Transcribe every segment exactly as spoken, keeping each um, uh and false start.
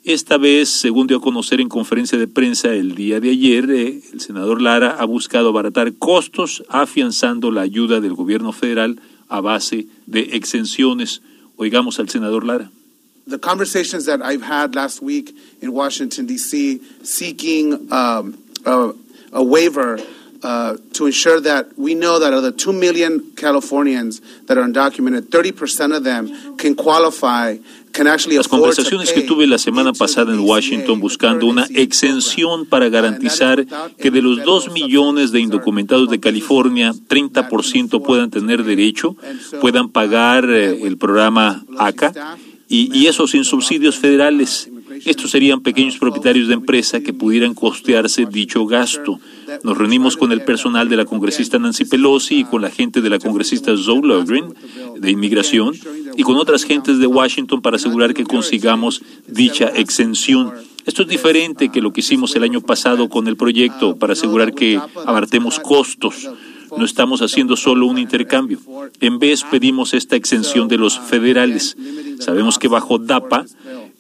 Esta vez, según dio a conocer en conferencia de prensa el día de ayer, eh, el senador Lara ha buscado abaratar costos, afianzando la ayuda del gobierno federal a base de exenciones. Oigamos al senador Lara. The conversations that I've had last week in Washington, D C, seeking um, a, a waiver uh, to ensure that we know that of the two million Californians that are undocumented, thirty percent of them can qualify. Las conversaciones que tuve la semana pasada en Washington buscando una exención para garantizar que de los dos millones de indocumentados de California, treinta por ciento puedan tener derecho, puedan pagar eh, el programa A C A y, y eso sin subsidios federales. Estos serían pequeños propietarios de empresa que pudieran costearse dicho gasto. Nos reunimos con el personal de la congresista Nancy Pelosi y con la gente de la congresista Zoe Lofgren de Inmigración y con otras gentes de Washington para asegurar que consigamos dicha exención. Esto es diferente que lo que hicimos el año pasado con el proyecto para asegurar que abartemos costos. No estamos haciendo solo un intercambio. En vez pedimos esta exención de los federales. Sabemos que bajo D A P A,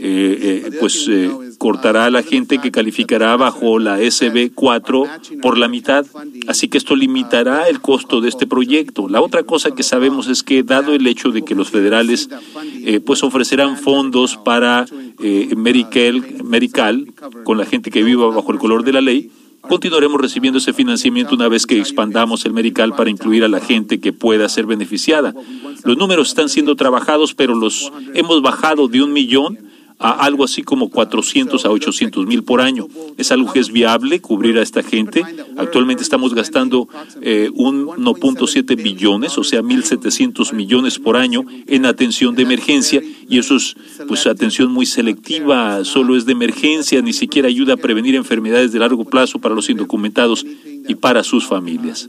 eh, eh, pues eh, cortará a la gente que calificará bajo la S B cuatro por la mitad. Así que esto limitará el costo de este proyecto. La otra cosa que sabemos es que, dado el hecho de que los federales eh, pues ofrecerán fondos para eh, Medical, Medical con la gente que viva bajo el color de la ley, continuaremos recibiendo ese financiamiento una vez que expandamos el Medical para incluir a la gente que pueda ser beneficiada. Los números están siendo trabajados, pero los hemos bajado de un millón a algo así como cuatrocientos a ochocientos mil por año. Es algo que es viable cubrir a esta gente. Actualmente estamos gastando eh, un uno punto siete billones, o sea, mil setecientos millones por año en atención de emergencia, y eso es pues atención muy selectiva, solo es de emergencia, ni siquiera ayuda a prevenir enfermedades de largo plazo para los indocumentados y para sus familias.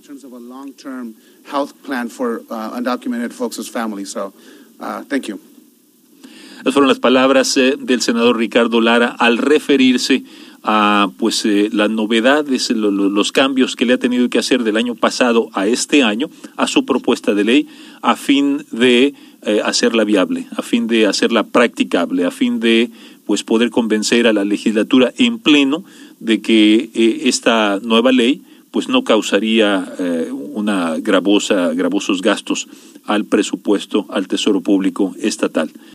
Esas fueron las palabras eh, del senador Ricardo Lara al referirse a pues eh, las novedades, lo, lo, los cambios que le ha tenido que hacer del año pasado a este año a su propuesta de ley a fin de eh, hacerla viable, a fin de hacerla practicable, a fin de pues poder convencer a la legislatura en pleno de que eh, esta nueva ley pues no causaría eh, una gravosa, gravosos gastos al presupuesto, al tesoro público estatal.